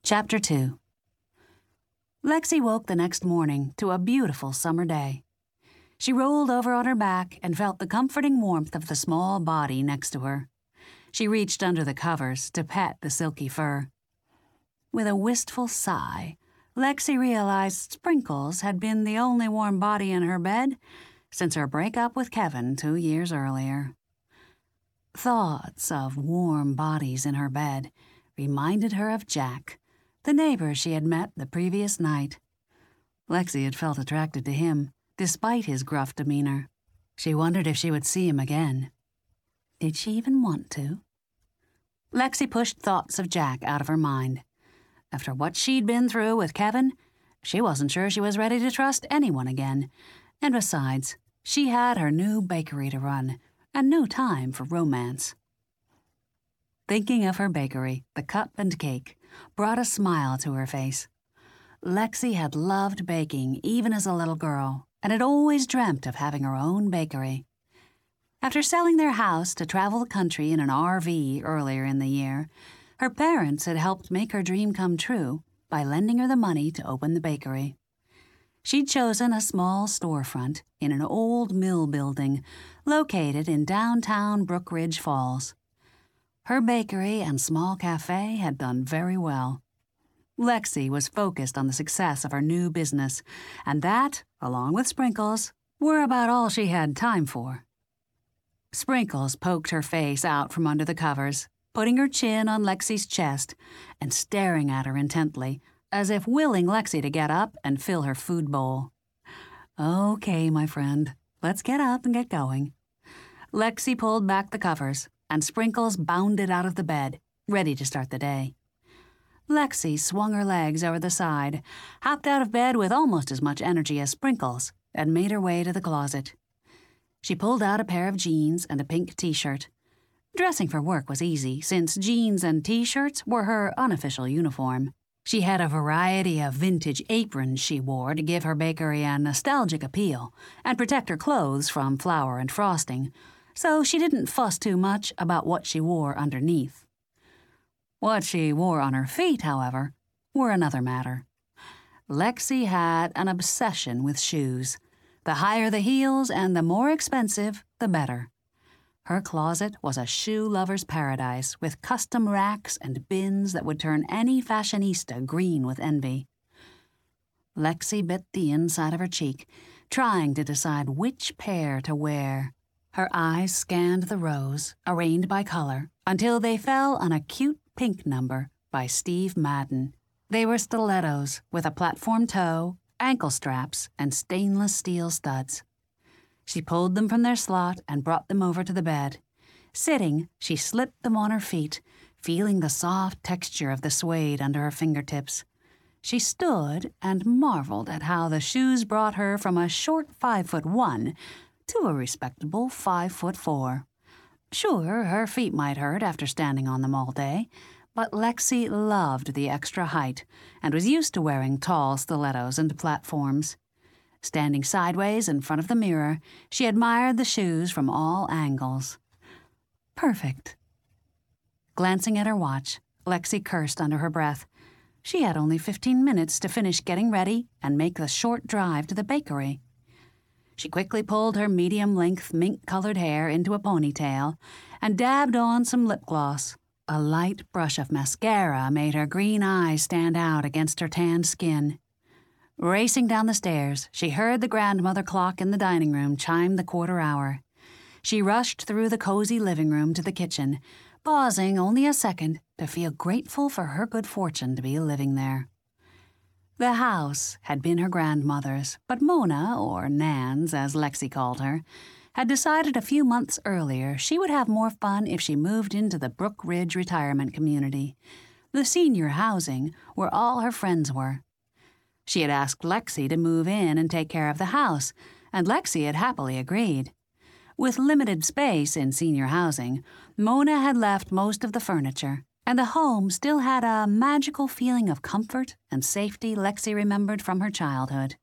Chapter 2. Lexi woke the next morning to a beautiful summer day. She rolled over on her back and felt the comforting warmth of the small body next to her. She reached under the covers to pet the silky fur. With a wistful sigh, Lexi realized Sprinkles had been the only warm body in her bed since her breakup with Kevin 2 years earlier. Thoughts of warm bodies in her bed reminded her of Jack, the neighbor she had met the previous night. Lexi had felt attracted to him, despite his gruff demeanor. She wondered if she would see him again. Did she even want to? Lexi pushed thoughts of Jack out of her mind. After what she'd been through with Kevin, she wasn't sure she was ready to trust anyone again. And besides, she had her new bakery to run, and no time for romance. Thinking of her bakery, the cup and cake brought a smile to her face. Lexi had loved baking even as a little girl, and had always dreamt of having her own bakery. After selling their house to travel the country in an RV earlier in the year, her parents had helped make her dream come true by lending her the money to open the bakery. She'd chosen a small storefront in an old mill building located in downtown Brook Ridge Falls. Her bakery and small cafe had done very well. Lexi was focused on the success of her new business, and that, along with Sprinkles, were about all she had time for. Sprinkles poked her face out from under the covers, putting her chin on Lexi's chest and staring at her intently, as if willing Lexi to get up and fill her food bowl. "Okay, my friend, let's get up and get going." Lexi pulled back the covers, and Sprinkles bounded out of the bed, ready to start the day. Lexi swung her legs over the side, hopped out of bed with almost as much energy as Sprinkles, and made her way to the closet. She pulled out a pair of jeans and a pink t-shirt. Dressing for work was easy, since jeans and t-shirts were her unofficial uniform. She had a variety of vintage aprons she wore to give her bakery a nostalgic appeal and protect her clothes from flour and frosting, so she didn't fuss too much about what she wore underneath. What she wore on her feet, however, were another matter. Lexi had an obsession with shoes. The higher the heels and the more expensive, the better. Her closet was a shoe lover's paradise with custom racks and bins that would turn any fashionista green with envy. Lexi bit the inside of her cheek, trying to decide which pair to wear. Her eyes scanned the rows, arranged by color, until they fell on a cute pink number by Steve Madden. They were stilettos with a platform toe, ankle straps, and stainless steel studs. She pulled them from their slot and brought them over to the bed. Sitting, she slipped them on her feet, feeling the soft texture of the suede under her fingertips. She stood and marveled at how the shoes brought her from a short 5'1" to a respectable 5'4". Sure, her feet might hurt after standing on them all day, but Lexi loved the extra height and was used to wearing tall stilettos and platforms. Standing sideways in front of the mirror, she admired the shoes from all angles. Perfect. Glancing at her watch, Lexi cursed under her breath. She had only 15 minutes to finish getting ready and make the short drive to the bakery. She quickly pulled her medium-length mink-colored hair into a ponytail and dabbed on some lip gloss. A light brush of mascara made her green eyes stand out against her tanned skin. Racing down the stairs, she heard the grandmother clock in the dining room chime the quarter hour. She rushed through the cozy living room to the kitchen, pausing only a second to feel grateful for her good fortune to be living there. The house had been her grandmother's, but Mona, or Nans as Lexi called her, had decided a few months earlier she would have more fun if she moved into the Brook Ridge retirement community, the senior housing where all her friends were. She had asked Lexi to move in and take care of the house, and Lexi had happily agreed. With limited space in senior housing, Mona had left most of the furniture, and the home still had a magical feeling of comfort and safety Lexi remembered from her childhood.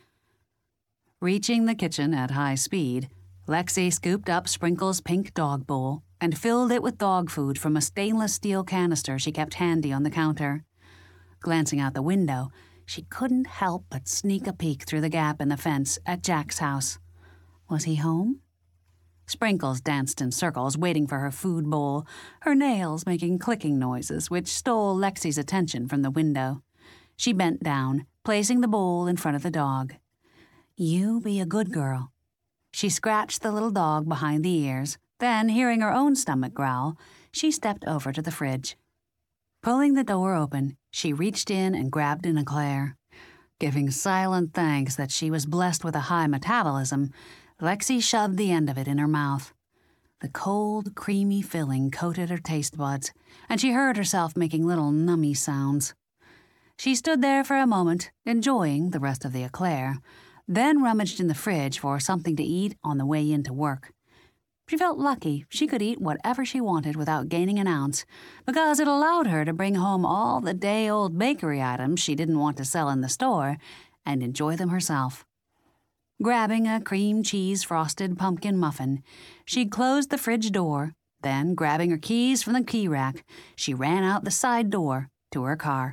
Reaching the kitchen at high speed, Lexi scooped up Sprinkles' pink dog bowl and filled it with dog food from a stainless steel canister she kept handy on the counter. Glancing out the window, she couldn't help but sneak a peek through the gap in the fence at Jack's house. Was he home? Sprinkles danced in circles, waiting for her food bowl, her nails making clicking noises which stole Lexi's attention from the window. She bent down, placing the bowl in front of the dog. "You be a good girl." She scratched the little dog behind the ears, then, hearing her own stomach growl, she stepped over to the fridge. Pulling the door open, she reached in and grabbed an eclair. Giving silent thanks that she was blessed with a high metabolism, Lexi shoved the end of it in her mouth. The cold, creamy filling coated her taste buds, and she heard herself making little nummy sounds. She stood there for a moment, enjoying the rest of the eclair, then rummaged in the fridge for something to eat on the way into work. She felt lucky she could eat whatever she wanted without gaining an ounce, because it allowed her to bring home all the day-old bakery items she didn't want to sell in the store and enjoy them herself. Grabbing a cream cheese frosted pumpkin muffin, she closed the fridge door, then, grabbing her keys from the key rack, she ran out the side door to her car.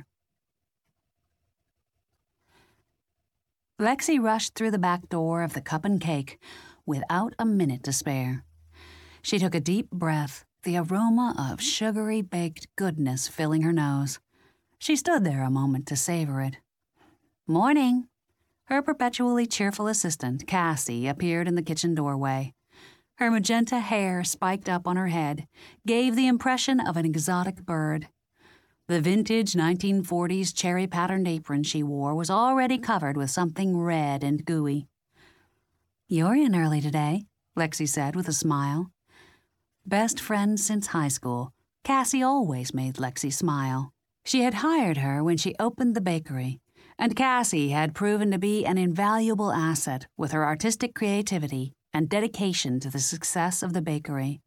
Lexi rushed through the back door of the Cup and Cake without a minute to spare. She took a deep breath, the aroma of sugary baked goodness filling her nose. She stood there a moment to savor it. "Morning." Her perpetually cheerful assistant, Cassie, appeared in the kitchen doorway. Her magenta hair spiked up on her head gave the impression of an exotic bird. The vintage 1940s cherry-patterned apron she wore was already covered with something red and gooey. "You're in early today," Lexi said with a smile. Best friend since high school, Cassie always made Lexi smile. She had hired her when she opened the bakery, and Cassie had proven to be an invaluable asset with her artistic creativity and dedication to the success of the bakery.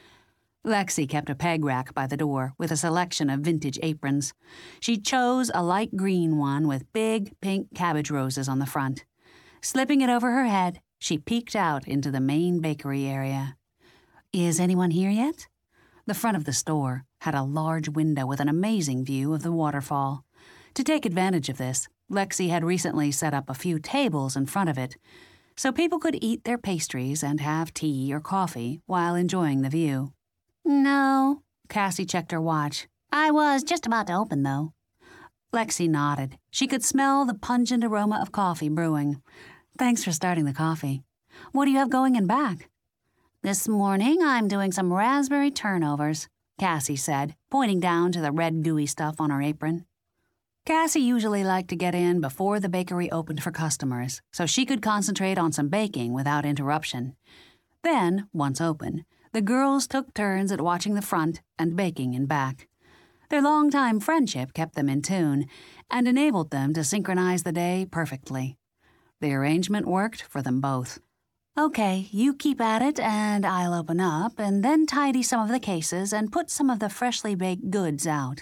Lexi kept a peg rack by the door with a selection of vintage aprons. She chose a light green one with big pink cabbage roses on the front. Slipping it over her head, she peeked out into the main bakery area. "Is anyone here yet?" The front of the store had a large window with an amazing view of the waterfall. To take advantage of this, Lexi had recently set up a few tables in front of it, so people could eat their pastries and have tea or coffee while enjoying the view. "No," Cassie checked her watch. "I was just about to open, though." Lexi nodded. She could smell the pungent aroma of coffee brewing. "Thanks for starting the coffee. What do you have going in back?" "This morning I'm doing some raspberry turnovers," Cassie said, pointing down to the red gooey stuff on her apron. Cassie usually liked to get in before the bakery opened for customers, so she could concentrate on some baking without interruption. Then, once open, the girls took turns at watching the front and baking in back. Their long-time friendship kept them in tune and enabled them to synchronize the day perfectly. The arrangement worked for them both. "Okay, you keep at it and I'll open up and then tidy some of the cases and put some of the freshly baked goods out."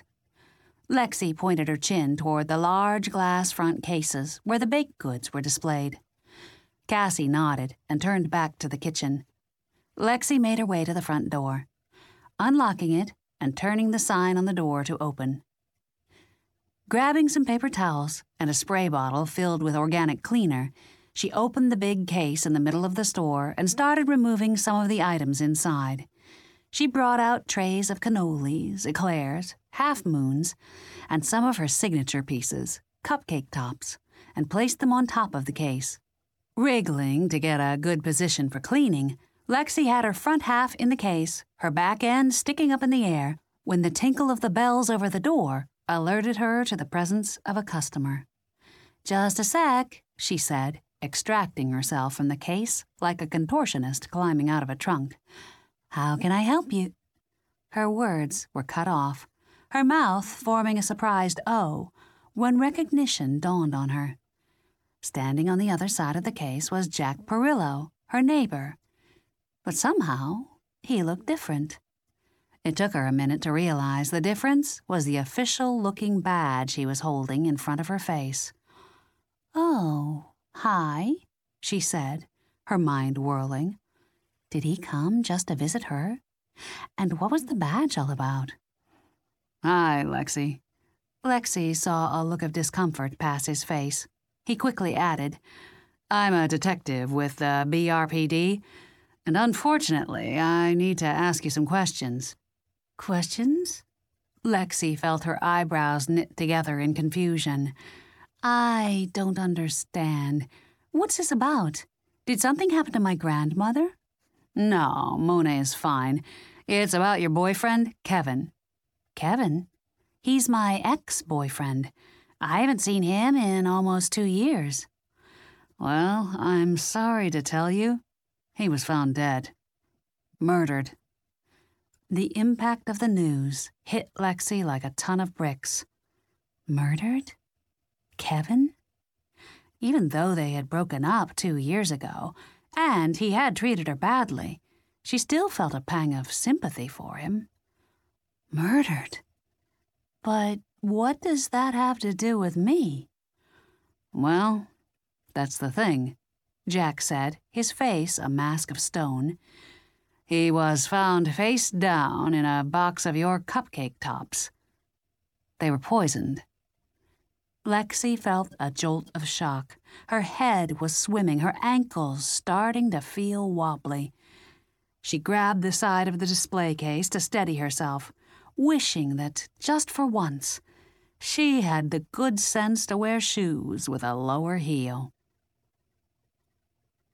Lexi pointed her chin toward the large glass front cases where the baked goods were displayed. Cassie nodded and turned back to the kitchen. Lexi made her way to the front door, unlocking it and turning the sign on the door to open. Grabbing some paper towels and a spray bottle filled with organic cleaner, she opened the big case in the middle of the store and started removing some of the items inside. She brought out trays of cannolis, eclairs, half-moons, and some of her signature pieces, cupcake tops, and placed them on top of the case. Wriggling to get a good position for cleaning, Lexi had her front half in the case, her back end sticking up in the air, when the tinkle of the bells over the door alerted her to the presence of a customer. "Just a sec," she said, extracting herself from the case like a contortionist climbing out of a trunk. "How can I help you?" Her words were cut off, her mouth forming a surprised O, when recognition dawned on her. Standing on the other side of the case was Jack Perillo, her neighbor. But somehow, he looked different. It took her a minute to realize the difference was the official-looking badge he was holding in front of her face. "Oh, hi," she said, her mind whirling. Did he come just to visit her? And what was the badge all about? "Hi, Lexi. Lexi saw a look of discomfort pass his face. He quickly added, I'm a detective with the BRPD, and unfortunately, I need to ask you some questions. Questions? Lexi felt her eyebrows knit together in confusion. I don't understand. What's this about? Did something happen to my grandmother? No, Mona is fine. It's about your boyfriend, Kevin. Kevin? He's my ex-boyfriend. I haven't seen him in almost 2 years. Well, I'm sorry to tell you, he was found dead. Murdered. The impact of the news hit Lexi like a ton of bricks. Murdered? Kevin? Even though they had broken up 2 years ago, and he had treated her badly, she still felt a pang of sympathy for him. Murdered? But what does that have to do with me? Well, that's the thing, Jack said, his face a mask of stone. He was found face down in a box of your cupcake tops. They were poisoned. Lexi felt a jolt of shock. Her head was swimming, her ankles starting to feel wobbly. She grabbed the side of the display case to steady herself, wishing that, just for once, she had the good sense to wear shoes with a lower heel.